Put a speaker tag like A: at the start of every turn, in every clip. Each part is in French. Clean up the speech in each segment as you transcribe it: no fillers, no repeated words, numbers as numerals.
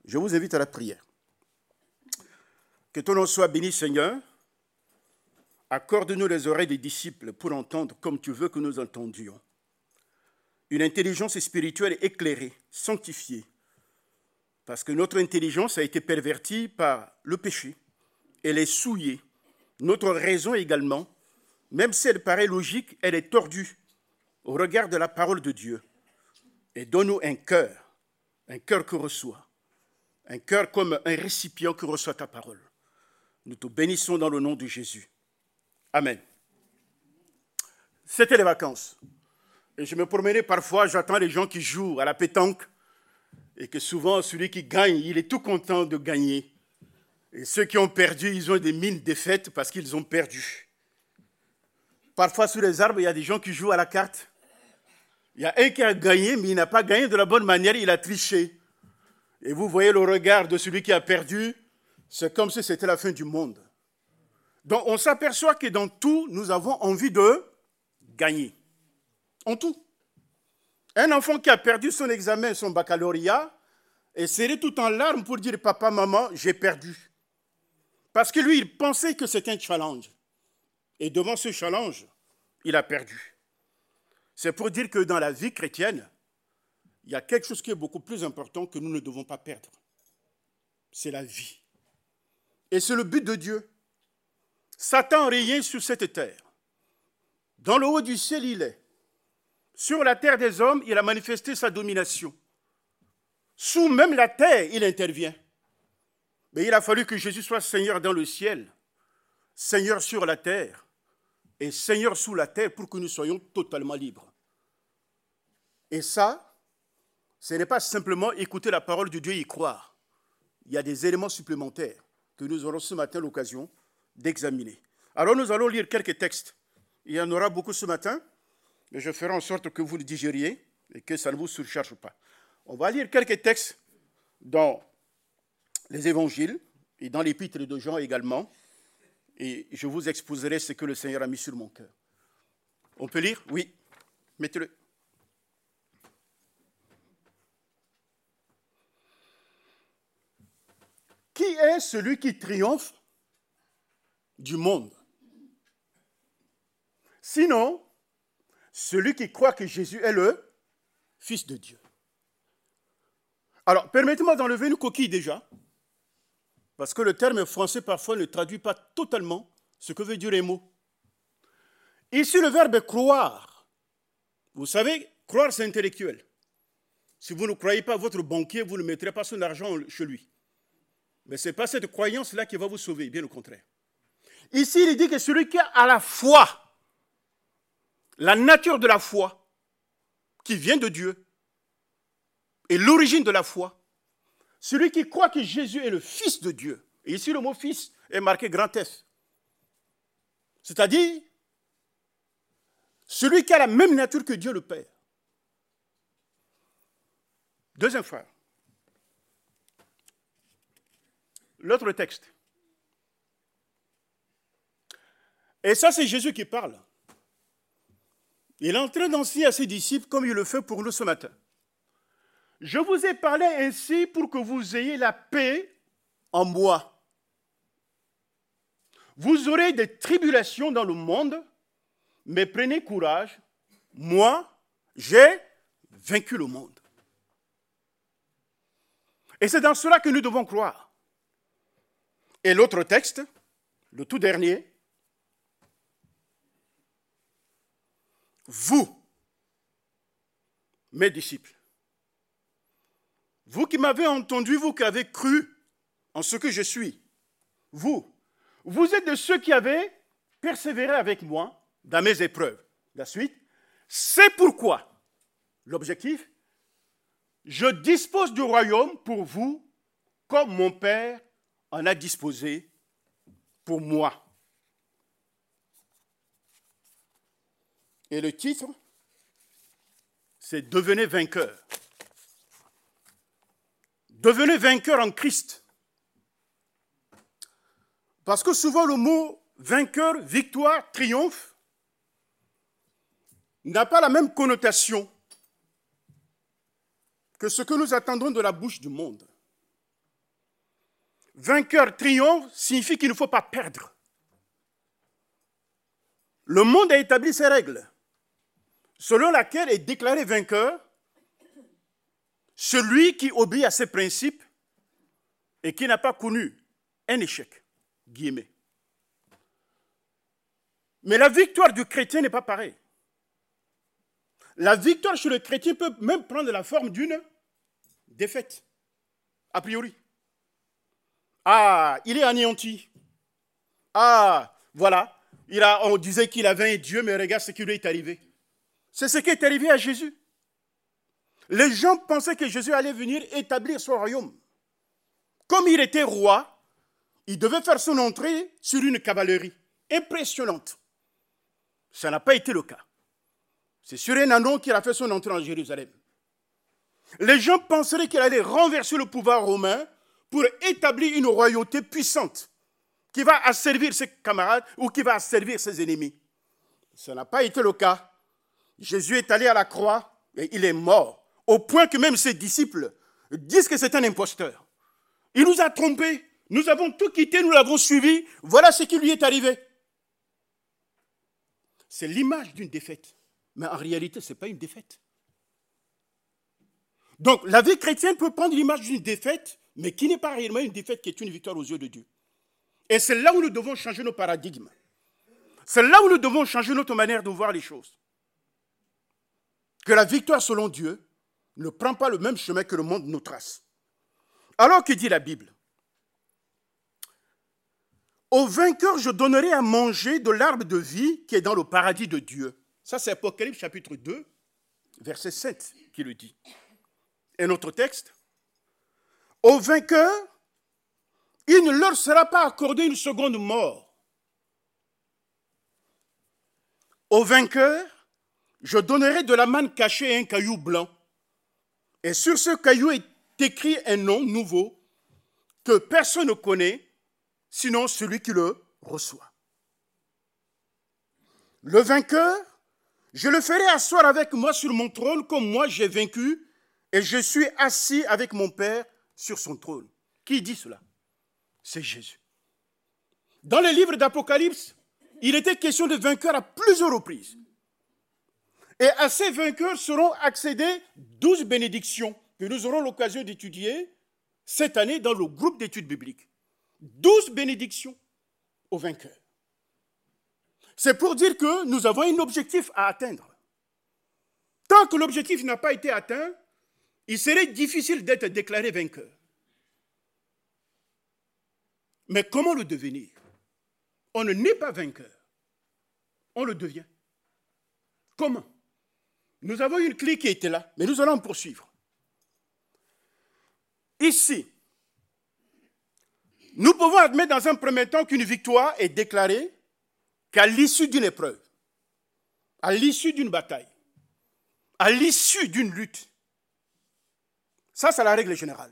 A: Je vous invite à la prière. Que ton nom soit béni, Seigneur. Accorde-nous les oreilles des disciples pour entendre comme tu veux que nous entendions. Une intelligence spirituelle éclairée, sanctifiée, parce que notre intelligence a été pervertie par le péché. Elle est souillée. Notre raison également, même si elle paraît logique, elle est tordue au regard de la parole de Dieu. Et donne-nous un cœur que reçoit, un cœur comme un récipient que reçoit ta parole. Nous te bénissons dans le nom de Jésus. Amen. C'était les vacances. Et je me promenais parfois, j'attends les gens qui jouent à la pétanque, et que souvent, celui qui gagne, il est tout content de gagner. Et ceux qui ont perdu, ils ont des mines défaites parce qu'ils ont perdu. Parfois, sous les arbres, il y a des gens qui jouent à la carte. Il y a un qui a gagné, mais il n'a pas gagné de la bonne manière, il a triché. Et vous voyez le regard de celui qui a perdu, c'est comme si c'était la fin du monde. Donc, on s'aperçoit que dans tout, nous avons envie de gagner. En tout. Un enfant qui a perdu son examen, son baccalauréat, est serré tout en larmes pour dire « Papa, maman, j'ai perdu ». Parce que lui, il pensait que c'était un challenge. Et devant ce challenge, il a perdu. C'est pour dire que dans la vie chrétienne, il y a quelque chose qui est beaucoup plus important que nous ne devons pas perdre. C'est la vie. Et c'est le but de Dieu. Satan rien sur cette terre. Dans le haut du ciel, il est. Sur la terre des hommes, il a manifesté sa domination. Sous même la terre, il intervient. Mais il a fallu que Jésus soit Seigneur dans le ciel, Seigneur sur la terre et Seigneur sous la terre pour que nous soyons totalement libres. Et ça, ce n'est pas simplement écouter la parole de Dieu et y croire. Il y a des éléments supplémentaires que nous aurons ce matin l'occasion d'examiner. Alors nous allons lire quelques textes. Il y en aura beaucoup ce matin, mais je ferai en sorte que vous le digériez et que ça ne vous surcharge pas. On va lire quelques textes dans les évangiles et dans l'épître de Jean également, et je vous exposerai ce que le Seigneur a mis sur mon cœur. On peut lire? Oui. Mettez-le. Qui est celui qui triomphe du monde? Sinon, celui qui croit que Jésus est le Fils de Dieu. Alors, permettez-moi d'enlever une coquille déjà, parce que le terme français parfois ne traduit pas totalement ce que veut dire les mots. Ici, le verbe croire, vous savez, croire c'est intellectuel. Si vous ne croyez pas votre banquier, vous ne mettrez pas son argent chez lui. Mais ce n'est pas cette croyance-là qui va vous sauver, bien au contraire. Ici, il dit que celui qui a la foi, la nature de la foi, qui vient de Dieu, et l'origine de la foi, celui qui croit que Jésus est le Fils de Dieu, et ici le mot Fils est marqué grand F, c'est-à-dire celui qui a la même nature que Dieu le Père. Deuxième frère. L'autre texte. Et ça, c'est Jésus qui parle. Il est en train d'enseigner à ses disciples comme il le fait pour nous ce matin. Je vous ai parlé ainsi pour que vous ayez la paix en moi. Vous aurez des tribulations dans le monde, mais prenez courage. Moi, j'ai vaincu le monde. Et c'est dans cela que nous devons croire. Et l'autre texte, le tout dernier, vous, mes disciples, vous qui m'avez entendu, vous qui avez cru en ce que je suis, vous êtes de ceux qui avez persévéré avec moi dans mes épreuves. La suite, c'est pourquoi, l'objectif, je dispose du royaume pour vous comme mon Père en a disposé pour moi. Et le titre, c'est « Devenez vainqueur ». Devenez vainqueur en Christ. Parce que souvent le mot vainqueur, victoire, triomphe n'a pas la même connotation que ce que nous attendons de la bouche du monde. vainqueur triomphe signifie qu'il ne faut pas perdre. Le monde a établi ses règles, selon laquelle est déclaré vainqueur celui qui obéit à ses principes et qui n'a pas connu un échec, guillemets. Mais la victoire du chrétien n'est pas pareille. La victoire chez le chrétien peut même prendre la forme d'une défaite, a priori. Ah, il est anéanti. Ah, voilà. On disait qu'il avait un Dieu, mais regarde ce qui lui est arrivé. C'est ce qui est arrivé à Jésus. Les gens pensaient que Jésus allait venir établir son royaume. Comme il était roi, il devait faire son entrée sur une cavalerie impressionnante. Ça n'a pas été le cas. C'est sur un anon qu'il a fait son entrée en Jérusalem. Les gens penseraient qu'il allait renverser le pouvoir romain pour établir une royauté puissante qui va asservir ses camarades ou qui va asservir ses ennemis. Ça n'a pas été le cas. Jésus est allé à la croix et il est mort, au point que même ses disciples disent que c'est un imposteur. Il nous a trompés. Nous avons tout quitté, nous l'avons suivi. Voilà ce qui lui est arrivé. C'est l'image d'une défaite. Mais en réalité, ce n'est pas une défaite. Donc, la vie chrétienne peut prendre l'image d'une défaite, mais qui n'est pas réellement une défaite, qui est une victoire aux yeux de Dieu. Et c'est là où nous devons changer nos paradigmes. C'est là où nous devons changer notre manière de voir les choses. Que la victoire selon Dieu ne prend pas le même chemin que le monde nous trace. Alors que dit la Bible? Au vainqueur, je donnerai à manger de l'arbre de vie qui est dans le paradis de Dieu. Ça, c'est Apocalypse chapitre 2, verset 7 qui le dit. Et notre texte, au vainqueur, il ne leur sera pas accordé une seconde mort. Au vainqueur, je donnerai de la manne cachée et un caillou blanc. Et sur ce caillou est écrit un nom nouveau que personne ne connaît, sinon celui qui le reçoit. Le vainqueur, je le ferai asseoir avec moi sur mon trône comme moi j'ai vaincu et je suis assis avec mon Père sur son trône. Qui dit cela? C'est Jésus. Dans les livres d'Apocalypse, il était question de vainqueurs à plusieurs reprises. Et à ces vainqueurs seront accédées 12 bénédictions que nous aurons l'occasion d'étudier cette année dans le groupe d'études bibliques. 12 bénédictions aux vainqueurs. C'est pour dire que nous avons un objectif à atteindre. Tant que l'objectif n'a pas été atteint, il serait difficile d'être déclaré vainqueur. Mais comment le devenir? On ne naît pas vainqueur. On le devient. Comment? Nous avons une clé qui était là, mais nous allons poursuivre. Ici, nous pouvons admettre dans un premier temps qu'une victoire est déclarée qu'à l'issue d'une épreuve, à l'issue d'une bataille, à l'issue d'une lutte. Ça, c'est la règle générale.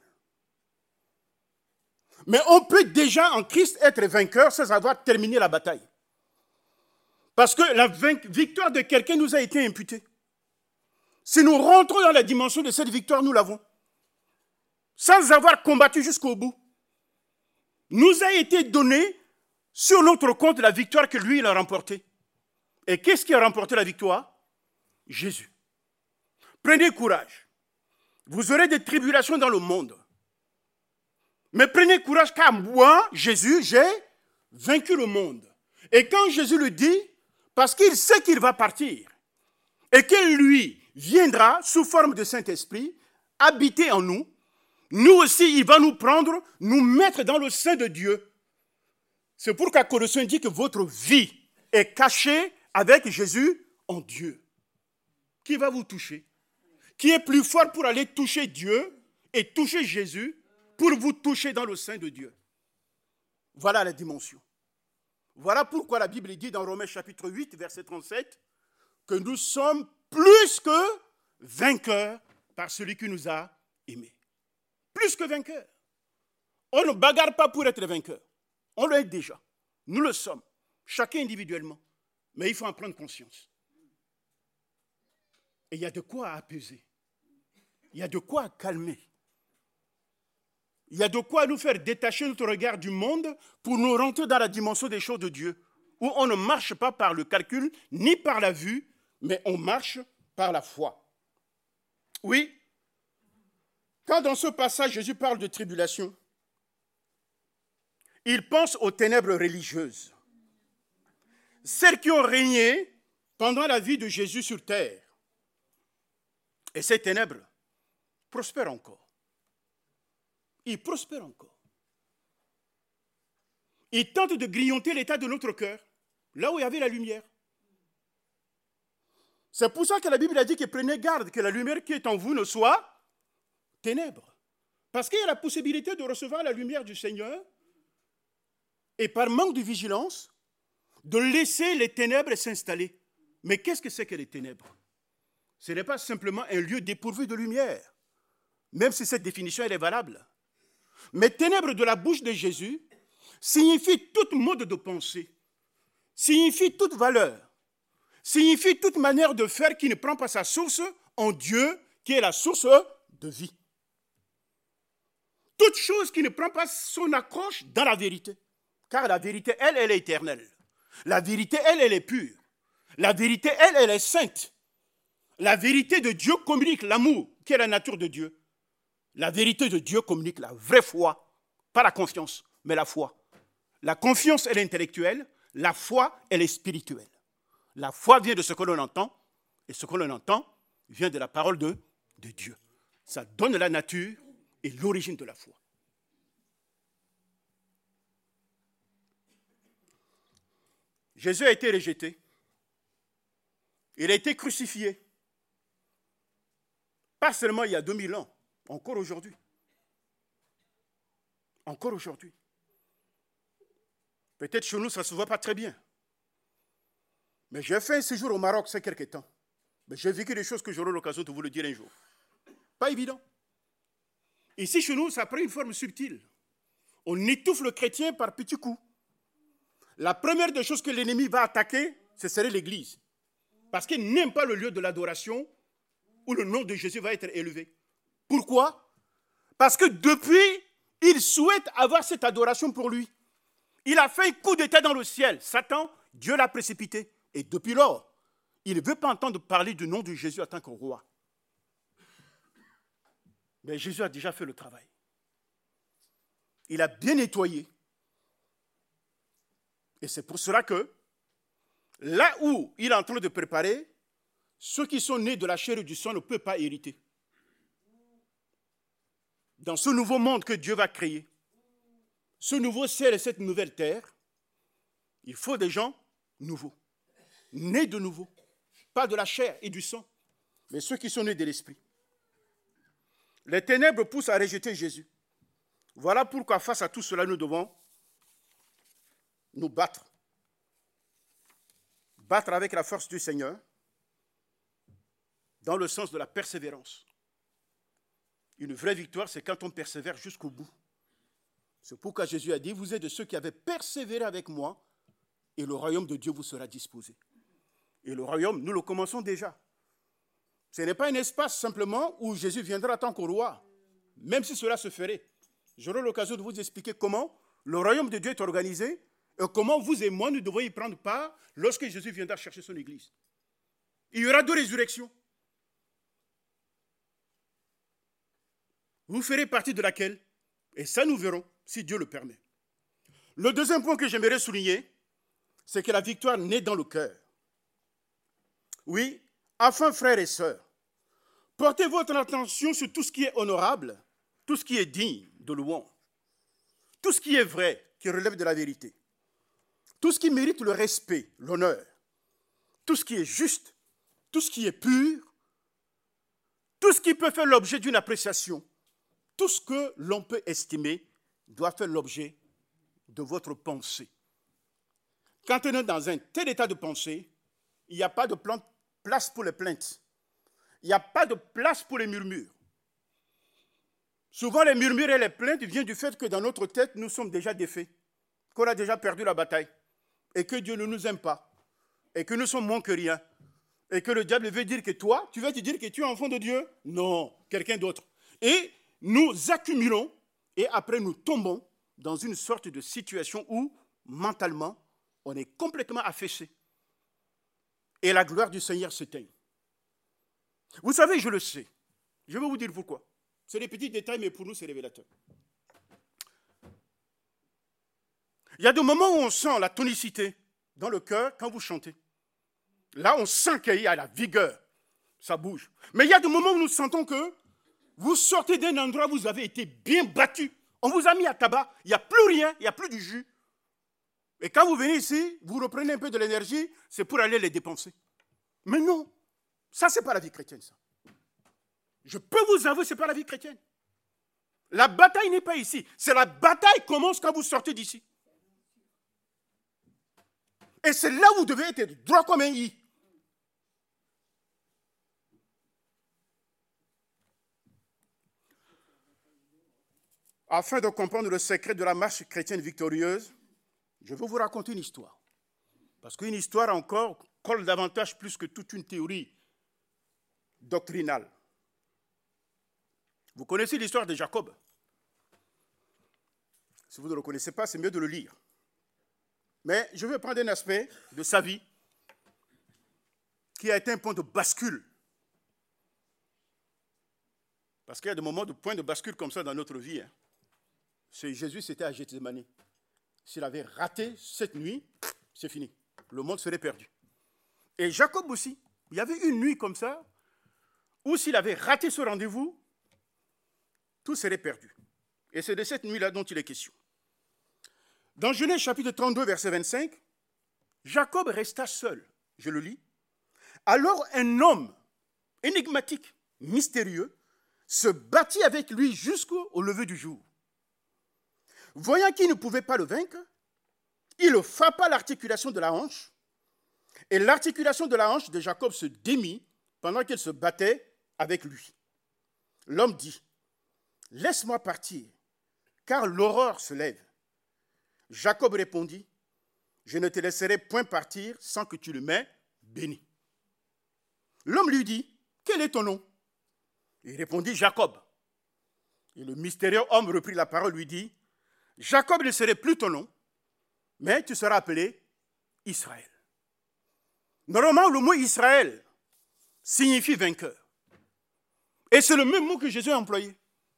A: Mais on peut déjà en Christ être vainqueur sans avoir terminé la bataille. Parce que la victoire de quelqu'un nous a été imputée. Si nous rentrons dans la dimension de cette victoire, nous l'avons. Sans avoir combattu jusqu'au bout. Nous a été donné sur notre compte la victoire que lui, il a remportée. Et qu'est-ce qui a remporté la victoire? Jésus. Prenez courage. Vous aurez des tribulations dans le monde. Mais prenez courage car moi, Jésus, j'ai vaincu le monde. Et quand Jésus le dit, parce qu'il sait qu'il va partir et que lui viendra sous forme de Saint-Esprit, habiter en nous, nous aussi, il va nous prendre, nous mettre dans le sein de Dieu. C'est pourquoi Colossiens dit que votre vie est cachée avec Jésus en Dieu. Qui va vous toucher? Qui est plus fort pour aller toucher Dieu et toucher Jésus pour vous toucher dans le sein de Dieu? Voilà la dimension. Voilà pourquoi la Bible dit dans Romains chapitre 8, verset 37, que nous sommes plus que vainqueurs par celui qui nous a aimés. Plus que vainqueurs. On ne bagarre pas pour être vainqueur. On l'est déjà. Nous le sommes. Chacun individuellement. Mais il faut en prendre conscience. Et il y a de quoi apaiser. Il y a de quoi calmer. il y a de quoi nous faire détacher notre regard du monde pour nous rentrer dans la dimension des choses de Dieu, où on ne marche pas par le calcul ni par la vue, mais on marche par la foi. Oui, quand dans ce passage Jésus parle de tribulation, il pense aux ténèbres religieuses, celles qui ont régné pendant la vie de Jésus sur terre. Et ces ténèbres prospèrent encore. Ils prospèrent encore. Ils tentent de grignoter l'état de notre cœur, là où il y avait la lumière. C'est pour ça que la Bible a dit que prenez garde que la lumière qui est en vous ne soit ténèbres. Parce qu'il y a la possibilité de recevoir la lumière du Seigneur et par manque de vigilance, de laisser les ténèbres s'installer. Mais qu'est-ce que c'est que les ténèbres? Ce n'est pas simplement un lieu dépourvu de lumière, même si cette définition elle est valable. Mais ténèbres de la bouche de Jésus signifie tout mode de pensée, signifie toute valeur, signifie toute manière de faire qui ne prend pas sa source en Dieu, qui est la source de vie. Toute chose qui ne prend pas son accroche dans la vérité. Car la vérité, elle est éternelle. La vérité, elle est pure. La vérité, elle est sainte. La vérité de Dieu communique l'amour, qui est la nature de Dieu. La vérité de Dieu communique la vraie foi, pas la confiance, mais la foi. La confiance, elle est intellectuelle, la foi, elle est spirituelle. La foi vient de ce que l'on entend, et ce que l'on entend vient de la parole de Dieu. Ça donne la nature et l'origine de la foi. Jésus a été rejeté. Il a été crucifié. Pas seulement il y a 2000 ans, encore aujourd'hui. Encore aujourd'hui. Peut-être chez nous, ça ne se voit pas très bien. Mais j'ai fait un séjour au Maroc, c'est quelque temps. Mais j'ai vécu des choses que j'aurai l'occasion de vous le dire un jour. Pas évident. Ici, chez nous, ça prend une forme subtile. On étouffe le chrétien par petits coups. La première des choses que l'ennemi va attaquer, ce serait l'Église. Parce qu'il n'aime pas le lieu de l'adoration où le nom de Jésus va être élevé. Pourquoi? Parce que depuis, il souhaite avoir cette adoration pour lui. Il a fait un coup d'état dans le ciel. Satan, Dieu l'a précipité. Et depuis lors, il ne veut pas entendre parler du nom de Jésus en tant que roi. Mais Jésus a déjà fait le travail. Il a bien nettoyé. Et c'est pour cela que, là où il est en train de préparer, ceux qui sont nés de la chair et du sang ne peuvent pas hériter. Dans ce nouveau monde que Dieu va créer, ce nouveau ciel et cette nouvelle terre, il faut des gens nouveaux, nés de nouveau, pas de la chair et du sang, mais ceux qui sont nés de l'esprit. Les ténèbres poussent à rejeter Jésus. Voilà pourquoi face à tout cela, nous devons nous battre. Battre avec la force du Seigneur, dans le sens de la persévérance. Une vraie victoire, c'est quand on persévère jusqu'au bout. C'est pourquoi Jésus a dit, vous êtes de ceux qui avaient persévéré avec moi, et le royaume de Dieu vous sera disposé. Et le royaume, nous le commençons déjà. Ce n'est pas un espace simplement où Jésus viendra en tant que roi, même si cela se ferait. J'aurai l'occasion de vous expliquer comment le royaume de Dieu est organisé et comment vous et moi, nous devons y prendre part lorsque Jésus viendra chercher son église. Il y aura 2 résurrections. Vous ferez partie de laquelle? Et ça, nous verrons, si Dieu le permet. Le deuxième point que j'aimerais souligner, c'est que la victoire naît dans le cœur. Oui, enfin, frères et sœurs, portez votre attention sur tout ce qui est honorable, tout ce qui est digne de louange, tout ce qui est vrai, qui relève de la vérité, tout ce qui mérite le respect, l'honneur, tout ce qui est juste, tout ce qui est pur, tout ce qui peut faire l'objet d'une appréciation, tout ce que l'on peut estimer doit faire l'objet de votre pensée. Quand on est dans un tel état de pensée, il n'y a pas de place pour les plaintes. Il n'y a pas de place pour les murmures. Souvent, les murmures et les plaintes viennent du fait que dans notre tête, nous sommes déjà défaits, qu'on a déjà perdu la bataille, et que Dieu ne nous aime pas, et que nous sommes moins que rien, et que le diable veut dire que toi, tu vas te dire que tu es enfant de Dieu? Non, quelqu'un d'autre. Et nous accumulons Et après, nous tombons dans une sorte de situation où, mentalement, on est complètement affaissé. Et la gloire du Seigneur s'éteint. Vous savez, je le sais. Je vais vous dire pourquoi. C'est des petits détails, mais pour nous, c'est révélateur. Il y a des moments où on sent la tonicité dans le cœur quand vous chantez. Là, on sent qu'il y a la vigueur. Ça bouge. Mais il y a des moments où nous sentons que vous sortez d'un endroit où vous avez été bien battu. On vous a mis à tabac. Il n'y a plus rien. Il n'y a plus du jus. Et quand vous venez ici, vous reprenez un peu de l'énergie, c'est pour aller les dépenser. Mais non. Ça, ce n'est pas la vie chrétienne, ça. Je peux vous avouer, ce n'est pas la vie chrétienne. La bataille n'est pas ici. C'est la bataille qui commence quand vous sortez d'ici. Et c'est là où vous devez être droit comme un i. Afin de comprendre le secret de la marche chrétienne victorieuse, je vais vous raconter une histoire. Parce qu'une histoire encore colle davantage plus que toute une théorie doctrinale. Vous connaissez l'histoire de Jacob. Si vous ne le connaissez pas, c'est mieux de le lire. Mais je vais prendre un aspect de sa vie qui a été un point de bascule. Parce qu'il y a des moments de point de bascule comme ça dans notre vie. Hein. Jésus, c'était à Gethsémani. S'il avait raté cette nuit, c'est fini. Le monde serait perdu. Et Jacob aussi, il y avait une nuit comme ça, où s'il avait raté ce rendez-vous, tout serait perdu. Et c'est de cette nuit-là dont il est question. Dans Genèse chapitre 32, verset 25, Jacob resta seul. Je le lis. Alors un homme énigmatique, mystérieux, se battit avec lui jusqu'au lever du jour. Voyant qu'il ne pouvait pas le vaincre, il frappa l'articulation de la hanche, et l'articulation de la hanche de Jacob se démit pendant qu'il se battait avec lui. L'homme dit, « Laisse-moi partir, car l'aurore se lève. » Jacob répondit, « Je ne te laisserai point partir sans que tu le m'aies béni. » L'homme lui dit, « Quel est ton nom ?» Il répondit, « Jacob. » Et le mystérieux homme reprit la parole, lui dit, « Jacob ne serait plus ton nom, mais tu seras appelé Israël. » Normalement, le mot Israël signifie vainqueur. Et c'est le même mot que Jésus a employé.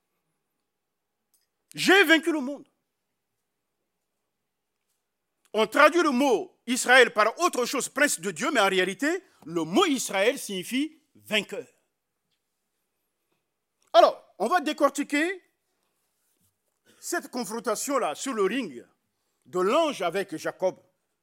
A: J'ai vaincu le monde. On traduit le mot Israël par autre chose, prince de Dieu, mais en réalité, le mot Israël signifie vainqueur. Alors, on va décortiquer cette confrontation-là sur le ring de l'ange avec Jacob.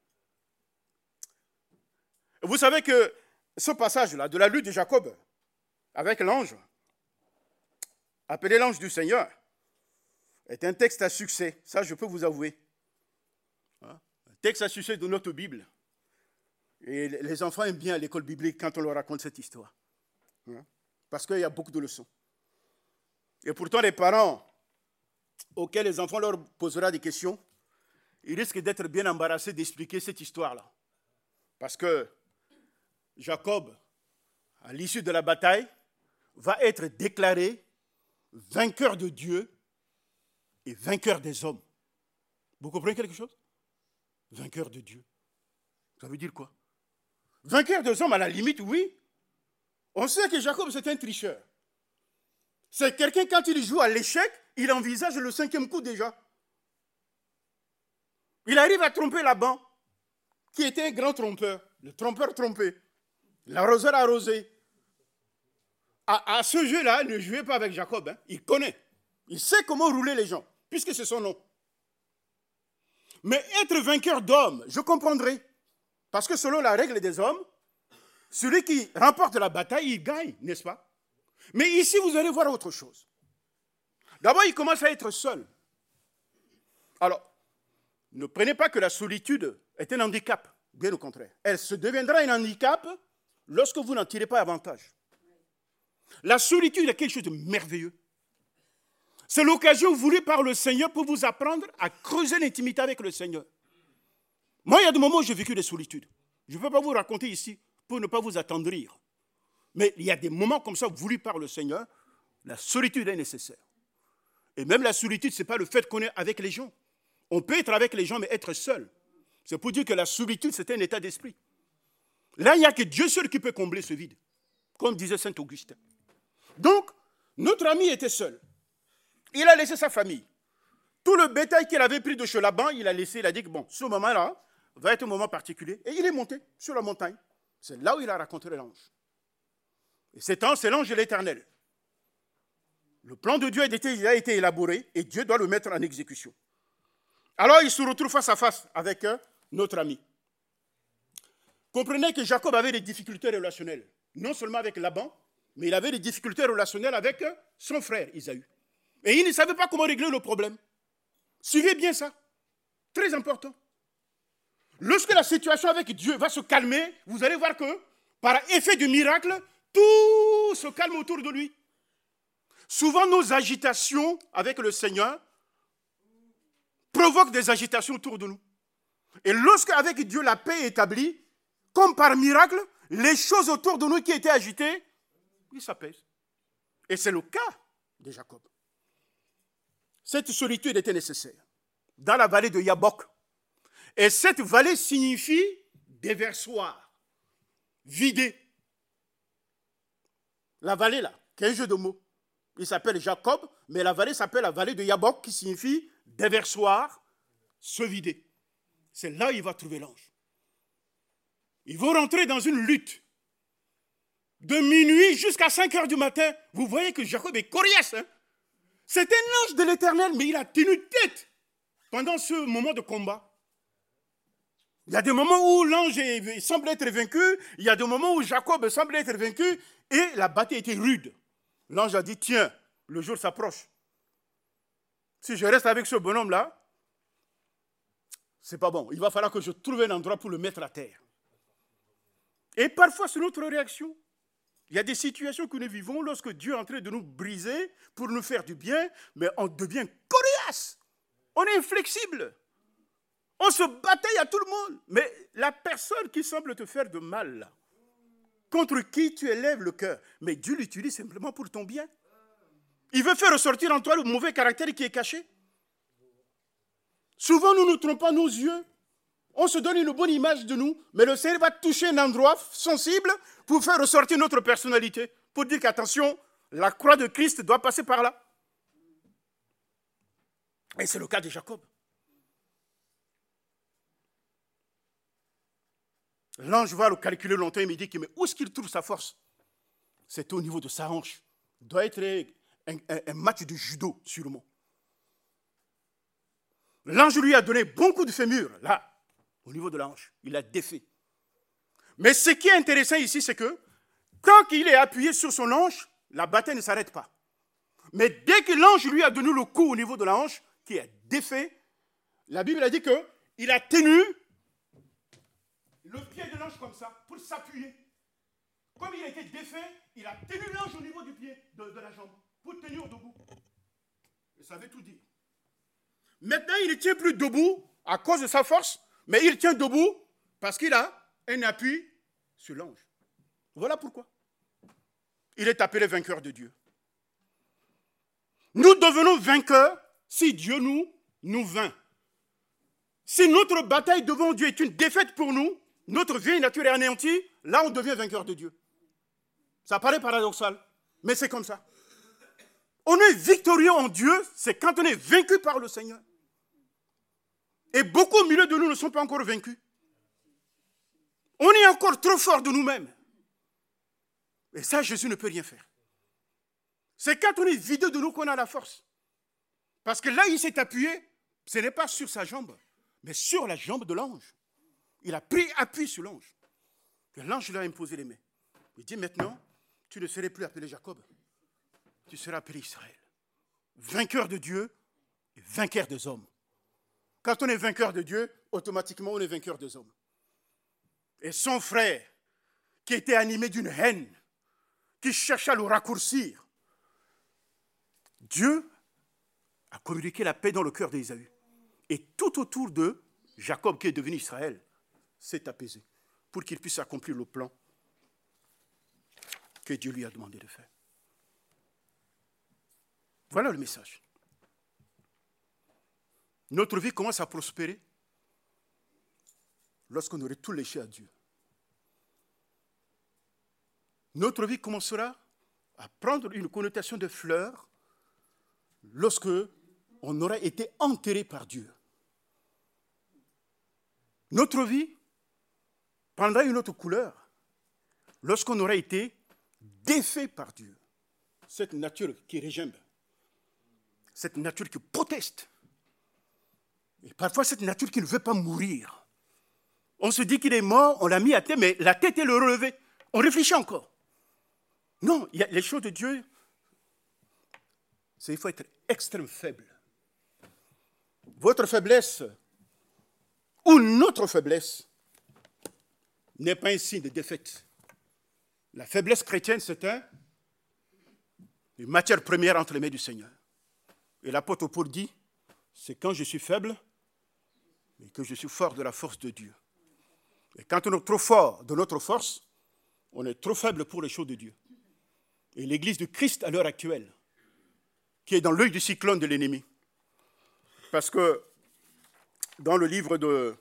A: Vous savez que ce passage-là de la lutte de Jacob avec l'ange, appelé l'ange du Seigneur, est un texte à succès. Ça, je peux vous avouer. Un texte à succès de notre Bible. Et les enfants aiment bien à l'école biblique quand on leur raconte cette histoire. Parce qu'il y a beaucoup de leçons. Et pourtant, les parents auxquels les enfants leur poseront des questions, ils risquent d'être bien embarrassés d'expliquer cette histoire-là. Parce que Jacob, à l'issue de la bataille, va être déclaré vainqueur de Dieu et vainqueur des hommes. Vous comprenez quelque chose? Vainqueur de Dieu. Ça veut dire quoi? Vainqueur des hommes, à la limite, oui. On sait que Jacob, c'est un tricheur. C'est quelqu'un, quand il joue à l'échec, il envisage le 5e coup déjà. Il arrive à tromper Laban, qui était un grand trompeur, le trompeur trompé, l'arroseur arrosé. À ce jeu-là, ne jouez pas avec Jacob, hein. Il connaît. Il sait comment rouler les gens, puisque c'est son nom. Mais être vainqueur d'homme, je comprendrai. Parce que selon la règle des hommes, celui qui remporte la bataille, il gagne, n'est-ce pas? Mais ici, vous allez voir autre chose. D'abord, il commence à être seul. Alors, ne prenez pas que la solitude est un handicap, bien au contraire. Elle se deviendra un handicap lorsque vous n'en tirez pas avantage. La solitude est quelque chose de merveilleux. C'est l'occasion voulue par le Seigneur pour vous apprendre à creuser l'intimité avec le Seigneur. Moi, il y a des moments où j'ai vécu des solitudes. Je ne peux pas vous raconter ici pour ne pas vous attendrir. Mais il y a des moments comme ça voulus par le Seigneur, la solitude est nécessaire. Et même la solitude, ce n'est pas le fait qu'on est avec les gens. On peut être avec les gens, mais être seul. C'est pour dire que la solitude, c'est un état d'esprit. Là, il n'y a que Dieu seul qui peut combler ce vide, comme disait saint Augustin. Donc, notre ami était seul. Il a laissé sa famille. Tout le bétail qu'il avait pris de chez Laban, il a laissé, il a dit que bon, ce moment-là va être un moment particulier. Et il est monté sur la montagne. C'est là où il a rencontré l'ange. Et cet ange, c'est l'ange de l'Éternel. Le plan de Dieu a été élaboré et Dieu doit le mettre en exécution. Alors il se retrouve face à face avec notre ami. Comprenez que Jacob avait des difficultés relationnelles, non seulement avec Laban, mais il avait des difficultés relationnelles avec son frère Isaü. Et il ne savait pas comment régler le problème. Suivez bien ça, très important. Lorsque la situation avec Dieu va se calmer, vous allez voir que, par effet du miracle, tout se calme autour de lui. Souvent, nos agitations avec le Seigneur provoquent des agitations autour de nous. Et lorsque, avec Dieu, la paix est établie, comme par miracle, les choses autour de nous qui étaient agitées, ils s'apaisent. Et c'est le cas de Jacob. Cette solitude était nécessaire dans la vallée de Yabok. Et cette vallée signifie déversoir, vider. La vallée là, qui est un jeu de mots. Il s'appelle Jacob, mais la vallée s'appelle la vallée de Yabok, qui signifie déversoir, se vider. C'est là où il va trouver l'ange. Ils vont rentrer dans une lutte. De minuit jusqu'à 5 heures du matin, vous voyez que Jacob est coriace. Hein? C'est un ange de l'Éternel, mais il a tenu tête pendant ce moment de combat. Il y a des moments où l'ange semble être vaincu, il y a des moments où Jacob semble être vaincu, et la bataille était rude. L'ange a dit, tiens, le jour s'approche. Si je reste avec ce bonhomme-là, c'est pas bon. Il va falloir que je trouve un endroit pour le mettre à terre. Et parfois, c'est notre réaction. Il y a des situations que nous vivons lorsque Dieu est en train de nous briser pour nous faire du bien, mais on devient coriace. On est inflexible. On se bataille à tout le monde. Mais la personne qui semble te faire de mal, là, contre qui tu élèves le cœur, mais Dieu l'utilise simplement pour ton bien. Il veut faire ressortir en toi le mauvais caractère qui est caché. Souvent, nous ne trompons pas nos yeux. On se donne une bonne image de nous, mais le Seigneur va toucher un endroit sensible pour faire ressortir notre personnalité. Pour dire qu'attention, la croix de Christ doit passer par là. Et c'est le cas de Jacob. L'ange va le calculer longtemps et me dit que mais où est-ce qu'il trouve sa force? C'est au niveau de sa hanche. Il doit être un match de judo, sûrement. L'ange lui a donné bon coup de fémur, là, au niveau de la hanche. Il a défait. Mais ce qui est intéressant ici, c'est que quand il est appuyé sur son hanche, la bataille ne s'arrête pas. Mais dès que l'ange lui a donné le coup au niveau de la hanche, qui est défait, la Bible a dit qu'il a tenu le pied de l'ange comme ça, pour s'appuyer. Comme il a été défait, il a tenu l'ange au niveau du pied, de la jambe, pour tenir debout. Et ça veut tout dire. Maintenant, il ne tient plus debout à cause de sa force, mais il tient debout parce qu'il a un appui sur l'ange. Voilà pourquoi. Il est appelé vainqueur de Dieu. Nous devenons vainqueurs si Dieu nous vainc. Si notre bataille devant Dieu est une défaite pour nous, notre vieille nature est anéantie, là on devient vainqueur de Dieu. Ça paraît paradoxal, mais c'est comme ça. On est victorieux en Dieu, c'est quand on est vaincu par le Seigneur. Et beaucoup au milieu de nous ne sont pas encore vaincus. On est encore trop fort de nous-mêmes. Et ça, Jésus ne peut rien faire. C'est quand on est vidé de nous qu'on a la force. Parce que là, il s'est appuyé, ce n'est pas sur sa jambe, mais sur la jambe de l'ange. Il a pris appui sur l'ange. Et l'ange lui a imposé les mains. Il dit maintenant, tu ne serais plus appelé Jacob. Tu seras appelé Israël. Vainqueur de Dieu et vainqueur des hommes. Quand on est vainqueur de Dieu, automatiquement on est vainqueur des hommes. Et son frère, qui était animé d'une haine, qui cherchait à le raccourcir, Dieu a communiqué la paix dans le cœur d'Ésaü. Et tout autour de Jacob, qui est devenu Israël, s'est apaisé pour qu'il puisse accomplir le plan que Dieu lui a demandé de faire. Voilà le message. Notre vie commence à prospérer lorsqu'on aurait tout léché à Dieu. Notre vie commencera à prendre une connotation de fleurs lorsque on aura été enterré par Dieu. Notre vie prendra une autre couleur lorsqu'on aura été défait par Dieu. Cette nature qui régimbe, cette nature qui proteste, et parfois cette nature qui ne veut pas mourir. On se dit qu'il est mort, on l'a mis à terre, mais la tête est le relevée. On réfléchit encore. Non, il y a les choses de Dieu, il faut être extrêmement faible. Votre faiblesse ou notre faiblesse n'est pas un signe de défaite. La faiblesse chrétienne, c'est une matière première entre les mains du Seigneur. Et l'apôtre Paul dit, c'est quand je suis faible et que je suis fort de la force de Dieu. Et quand on est trop fort de notre force, on est trop faible pour les choses de Dieu. Et l'Église de Christ à l'heure actuelle, qui est dans l'œil du cyclone de l'ennemi, parce que dans le livre de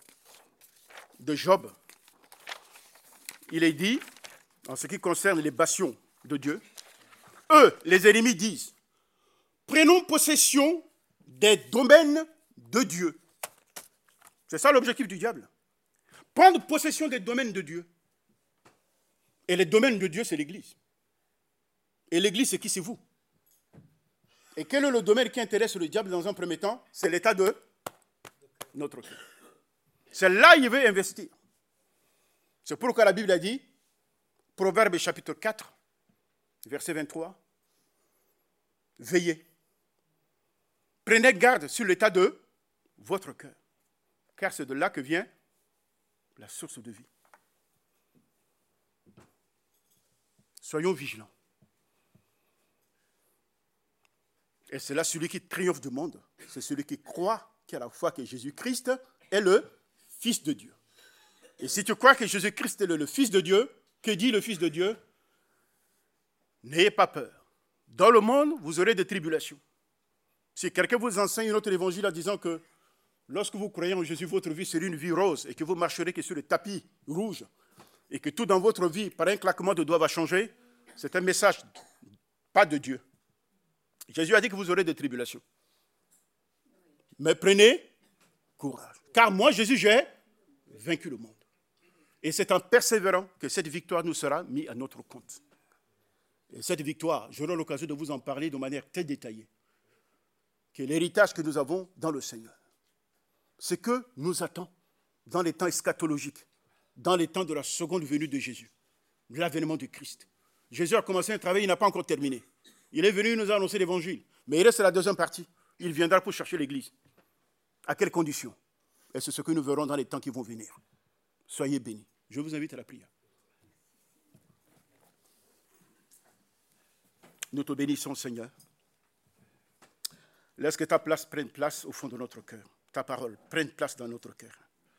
A: Job, il est dit, en ce qui concerne les bastions de Dieu, eux, les ennemis, disent, prenons possession des domaines de Dieu. C'est ça l'objectif du diable. Prendre possession des domaines de Dieu. Et les domaines de Dieu, c'est l'Église. Et l'Église, c'est qui? C'est vous. Et quel est le domaine qui intéresse le diable dans un premier temps? C'est l'état de notre cœur. C'est là qu'il veut investir. C'est pourquoi la Bible a dit, Proverbe chapitre 4, verset 23, veillez. Prenez garde sur l'état de votre cœur, car c'est de là que vient la source de vie. Soyons vigilants. Et c'est là celui qui triomphe du monde, c'est celui qui croit qu'à la fois que Jésus-Christ est le Fils de Dieu. Et si tu crois que Jésus-Christ est le Fils de Dieu, que dit le Fils de Dieu? N'ayez pas peur. Dans le monde, vous aurez des tribulations. Si quelqu'un vous enseigne notre évangile en disant que lorsque vous croyez en Jésus, votre vie sera une vie rose et que vous marcherez que sur le tapis rouge et que tout dans votre vie, par un claquement de doigts, va changer, c'est un message pas de Dieu. Jésus a dit que vous aurez des tribulations. Mais prenez courage. Car moi, Jésus, j'ai vaincu le monde. Et c'est en persévérant que cette victoire nous sera mise à notre compte. Et cette victoire, j'aurai l'occasion de vous en parler de manière très détaillée, qui est l'héritage que nous avons dans le Seigneur. Ce que nous attend dans les temps eschatologiques, dans les temps de la seconde venue de Jésus, l'avènement du Christ. Jésus a commencé un travail, il n'a pas encore terminé. Il est venu nous annoncer l'évangile, mais il reste la deuxième partie. Il viendra pour chercher l'Église. À quelles conditions? Et c'est ce que nous verrons dans les temps qui vont venir. Soyez bénis. Je vous invite à la prière. Nous te bénissons, Seigneur. Laisse que ta place prenne place au fond de notre cœur. Ta parole prenne place dans notre cœur.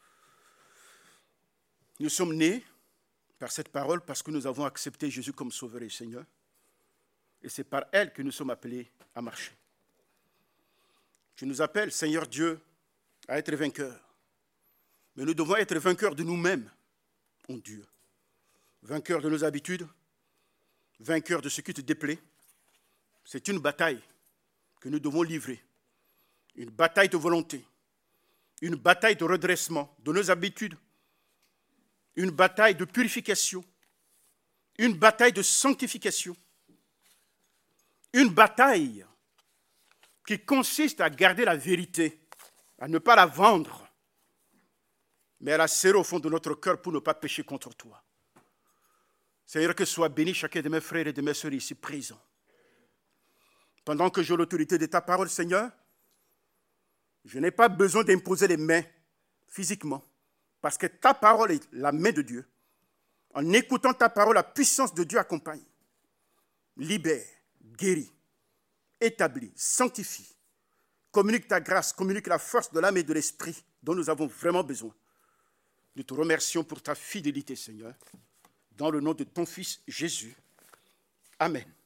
A: Nous sommes nés par cette parole parce que nous avons accepté Jésus comme Sauveur et Seigneur. Et c'est par elle que nous sommes appelés à marcher. Tu nous appelles, Seigneur Dieu, à être vainqueurs. Mais nous devons être vainqueurs de nous-mêmes, en Dieu. Vainqueurs de nos habitudes, vainqueurs de ce qui te déplaît. C'est une bataille que nous devons livrer. Une bataille de volonté. Une bataille de redressement de nos habitudes. Une bataille de purification. Une bataille de sanctification. Une bataille qui consiste à garder la vérité, à ne pas la vendre, mais à la serrer au fond de notre cœur pour ne pas pécher contre toi. Seigneur, que soit béni chacun de mes frères et de mes sœurs ici présents. Pendant que j'ai l'autorité de ta parole, Seigneur, je n'ai pas besoin d'imposer les mains physiquement, parce que ta parole est la main de Dieu. En écoutant ta parole, la puissance de Dieu accompagne, libère, guérit, établit, sanctifie, communique ta grâce, communique la force de l'âme et de l'esprit dont nous avons vraiment besoin. Nous te remercions pour ta fidélité, Seigneur, dans le nom de ton Fils Jésus. Amen.